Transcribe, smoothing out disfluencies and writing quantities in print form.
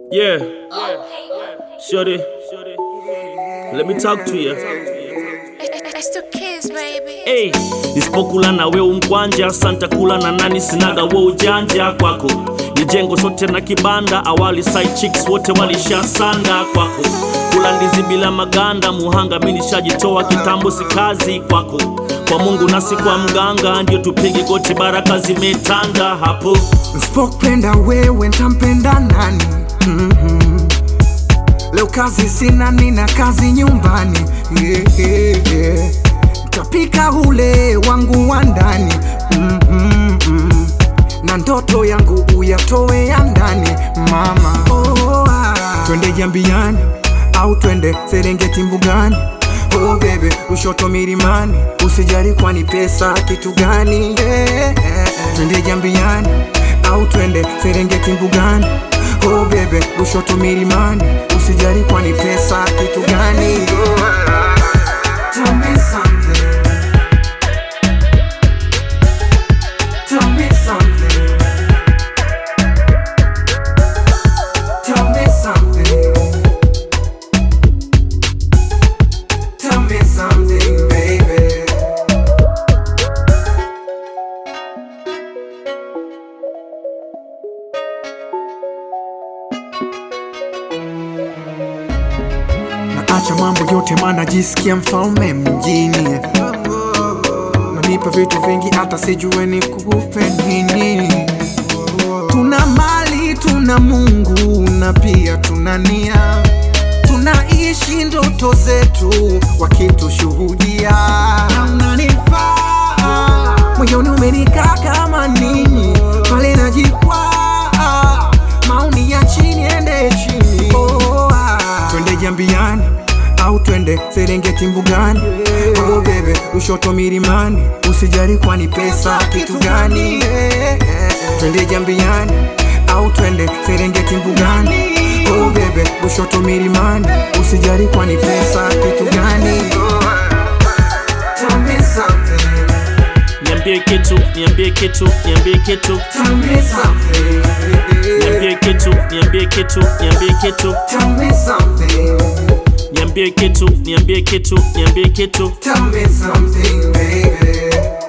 Yeah. Shorty, let me talk to you. It's the kids, baby. Hey, nisipokula na we umkwanja, santa kula na nani, sinaga we ujanja kwako. Nijengo sote na kibanda, awali side chicks wote walisha sanda kwako. Kula ndizi bila maganda, muhanga mini shajitoa kitambo, si kazi kwako. Kwa Mungu nasi kwa mganga, ndio tupige goti, baraka zimetanda hapo. Nisipopenda wewe ntampenda nani? Leo kazi sina, nina kazi nyumbani. Nitapika ule wangu wa ndani. Na ndoto yangu uyatoe ya ndani, mama. Twende Jambiani au twende Serengeti mbugani. Oh baby, Lushoto milimani, usijali kwani pesa kitu gani? Twende Jambiani au twende Serengeti mbugani. Oh baby, Lushoto milimani, usijali kwani pesa kitu gani? Tell me something. Tell me something. Tell me something. Tell me something, baby. Naacha mambo yote maana jisikia mfalme mjini. Nanipa vitu vingi hata sijue nikupe nini. Tuna mali, tuna Mungu na pia tuna nia. Tunaishi ndoto zetu wakitushuhudia. Na unanifaa moyoni, umenikaa kama nini. Pale najikwaa, maoni ya chini ende chini. Twende Jambiani au twende Serengeti mbugani. Oh baby, Lushoto milimani, usijali kwani pesa kitu gani? Twende Jambiani au twende Serengeti mbugani. Oh baby, Lushoto milimani, usijali kwani pesa kitu gani? Tell me something. Niambie kitu, niambie kitu, niambie kitu. Tell me something. Niambie kitu, niambie kitu, niambie kitu. Tell me something. Niambie kitu, niambie kitu, niambie kitu. Tell me something, baby.